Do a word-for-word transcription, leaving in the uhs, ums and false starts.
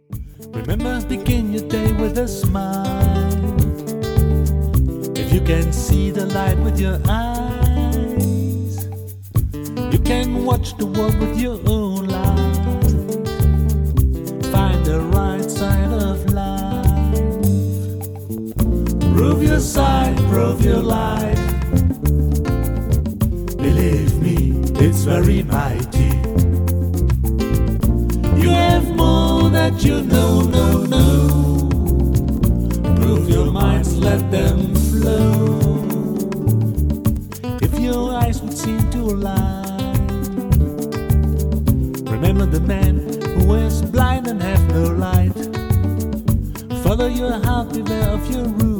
Remember, begin your day with a smile. If you can see the light with your eyes, you can watch the world with your own life. Find the right side of life. Prove your side, prove your life. Believe me, it's very mighty. You have more that you know, no, no. Prove your minds, let them flow. If your eyes would seem to align, remember the man who is blind and have no light. Follow your heart, beware of your roots.